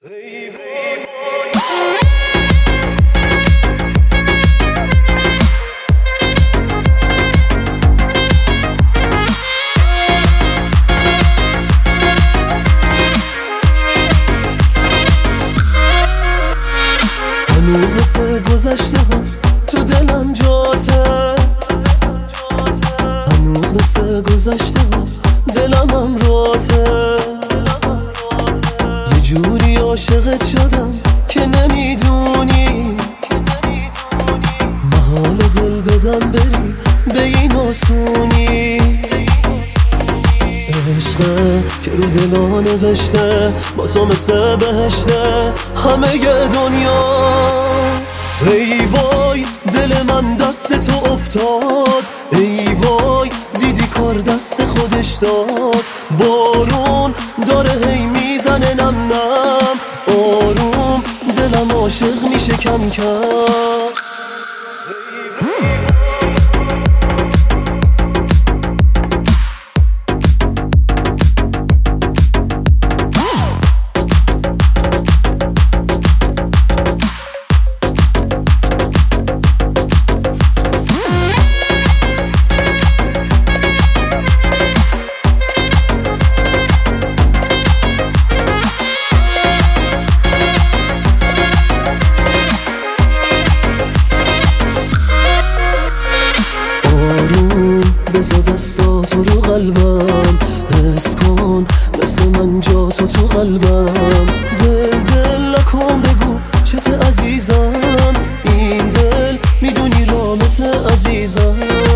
هنوز مثل گذشته ها تو دلم جاته، هنوز مثل گذشته ها دلم هم راته. یه جوری عاشقت شدم که نمیدونی، محال دل بدم بری به این آسونی. عشقه که رو دلا نوشته با تو مثل بهشته همه ی دنیا. ای وای دل من دست تو افتاد، ای وای دیدی کار دست خودش داد. بارون داره هی میزنه نم نم، آروم دلم عاشق میشه کم کم. بذار دستاتو رو قلبم، حس کن مثل من جا تو قلبم. دل نکن بگو چته عزیزم، این دل میدونی رامت عزیزم.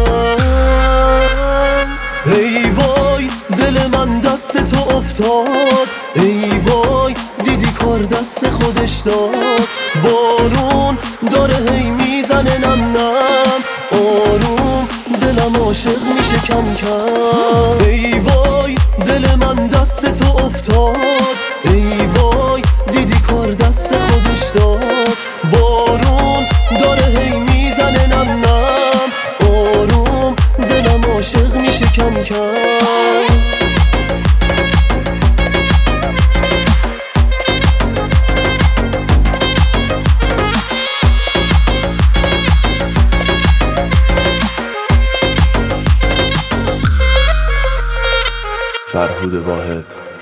ای وای دل من دست تو افتاد، ای وای دیدی کار دست خودش داد. بارون داره هی میزنه نم نم، آروم دلم عاشق میشه کم کم. ای وای دل من دست تو افتاد، ای وای دیدی کار دست خودش داد. بارون داره هی میزنه نم نم، آروم دلم عاشق میشه کم کم. فرهود واحد